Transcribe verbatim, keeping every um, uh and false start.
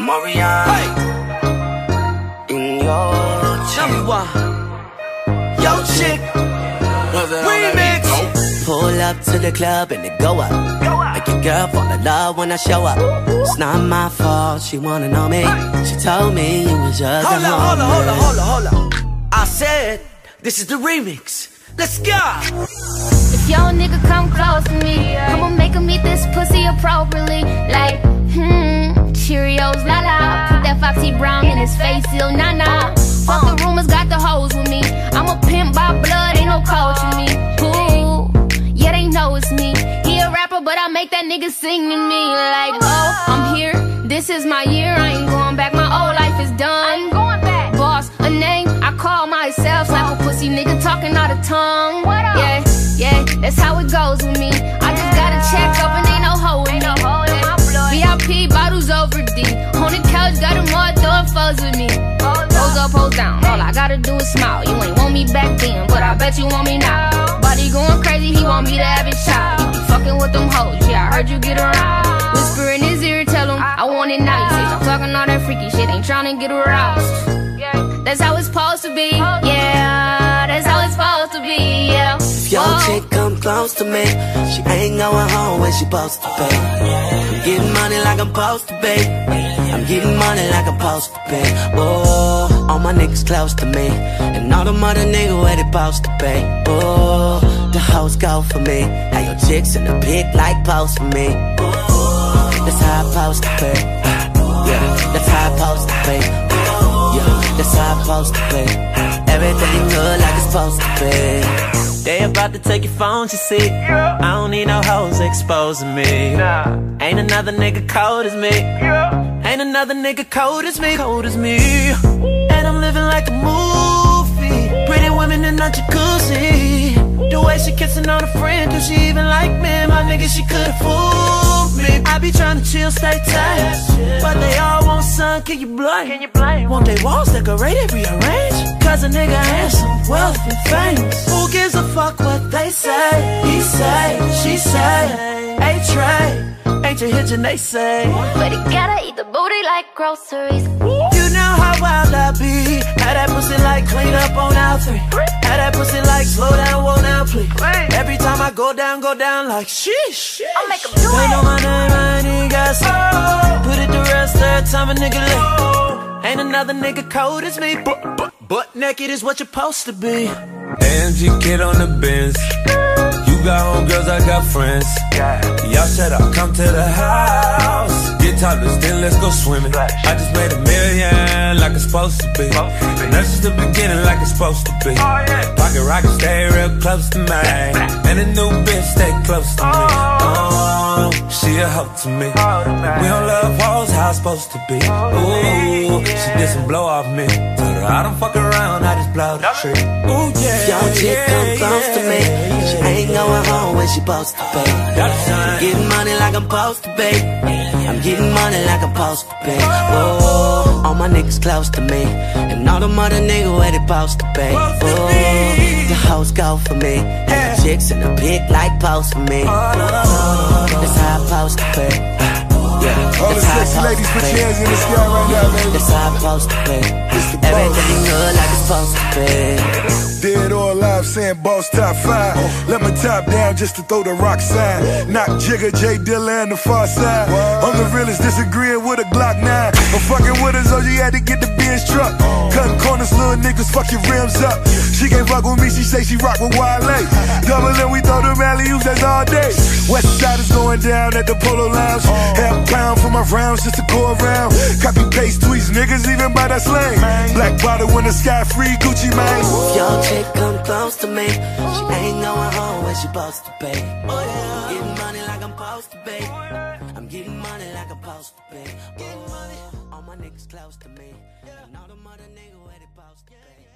Morian. Hey. In your Tell me why. Yo chick Remix. Pull up to the club and it go up. Make your girl fall in love when I show up. It's not my fault, she wanna know me. She told me you was just Hold a up, hold up, hold up, homie. hold up, hold up. I said, this is the remix. Let's go. If your nigga come close to me, I'ma make him eat this pussy appropriately. Like, hmm, Cheerios, la la. Put that Foxy Brown in his face, he'll nah nah. Fuck the rumors, got the hoes with me. I'm a pimp by blood, ain't no coach in me. Ooh, yeah, they know it's me. He a rapper, but I make that nigga sing to me. Like, oh, I'm here, this is my year. I ain't going back, my old life is done. I ain't going back. Boss, a name, I call myself. Slap a pussy nigga talking out of tongue. Yeah, yeah, that's how it goes with me. I just got a check up and ain't no hoe in me. V I P bottles over D. On the couch, got them all throwing foes with me. Pose up, pose down, all I gotta do is smile. You ain't want me back then, but I bet you want me now. Body going crazy, he want me to have his child. He be fucking with them hoes, yeah, I heard you get around. Whisper in his ear, tell him I want it now. You say stop talking all that freaky shit, ain't tryna get aroused. That's how it's supposed to be, yeah. That's how it's supposed to be, yeah. If your chick come close to me, she ain't going home when she supposed to pay. I'm getting money like I'm supposed to pay. I'm getting money like I'm supposed to pay. Oh, all my niggas close to me, and all them other niggas where they supposed to pay. Oh, the hoes go for me. Now your chicks in the pic like post for me. Oh, that's how I supposed to pay. Yeah, that's how I supposed to pay. Yeah, that's how I supposed to pay. Everything good like it's supposed to be. They about to take your phone, you see. I don't need no hoes exposing me. Ain't another nigga cold as me. Ain't another nigga cold as me, cold as me. And I'm living like a movie. Pretty women in a jacuzzi. The way she kissing on a friend, do she even like me? My nigga, she could've fooled me. I be trying to chill, stay tight, but they all want sun, can you blame? Can you blame? Want they walls decorated, rearranged? Cause a nigga handsome, wealthy, and famous. Who gives a fuck what they say? He say, she say, A-Tray, ain't you hitching, they say. But he gotta eat the booty like groceries. You know how wild I be. Had that pussy like clean up on aisle three. Had that pussy like slow down, whoa now please. Every time I go down, go down like sheesh. I'll make him do They it. know my name, I ain't even got some. Put it to rest every time a nigga late. Ain't another nigga cold as me. But, but, butt naked is what you're supposed to be. A M G kid on the Benz. You got homegirls, I got friends. Y'all shut up, come to the house. Get topless, then let's go swimming. I just made a million like it's supposed to be. That's just the beginning like it's supposed to be. Pocket rocket, stay real close to me. And a new bitch, stay close to me. Oh, she a hoe to me. We don't love hoes, how it's supposed to be. Ooh, she did some blow off me. Told her I don't fuck around, I just blow the tree. Ooh, yeah. If your chick come close to me, she ain't going home when she supposed to pay. I'm getting money like I'm supposed to pay. I'm getting money like I'm supposed to pay. Oh, all my niggas close to me, and all them other niggas where they supposed to pay. Oh, the hoes go for me, and the chicks in the pic like post for me. Oh, that's how I supposed to pay. Yeah, All the sexy ladies, put your hands in the sky right now, baby. that's how I'm supposed to pay. Everything good like it's supposed to be. Dead or alive, saying boss top five. Let my top down just to throw the rock sign. Knock Jigga, J Dilla, and the far side. I'm the realest, disagreeing with a Glock nine. I'm fucking with her, so you had to get the Benz truck. Cutting corners, little niggas, fuck your rims up. She can't fuck with me, she say she rock with Wale. Double and we throw them alley-oops, that's all day. West side is going down at the Polo Lounge. Half pound for my rounds just to go around. Copy paste tweets, niggas even by that slang. Black bottle when the sky free, Gucci man. If your chick come close to me, she ain't going home when she supposed to pay. I'm getting money like I'm supposed to pay. I'm getting money like I'm supposed to pay. Oh, all my niggas close to me, and all them other niggas where they supposed to pay.